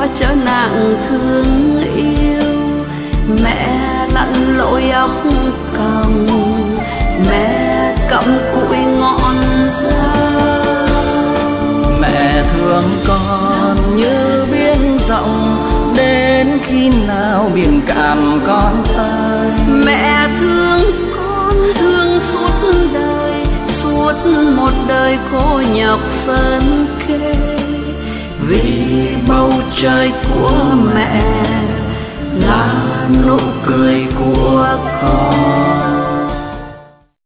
chở nàng thương yêu. Mẹ lặn lội óc còng, mẹ cặm cụi ngọn rau. Mẹ thương con như biển rộng, đến khi nào biển cạn con ơi. Mẹ thương con thương suốt đời, suốt một đời khổ nhọc phân kê. Vì bầu trời của mẹ là nụ cười của con.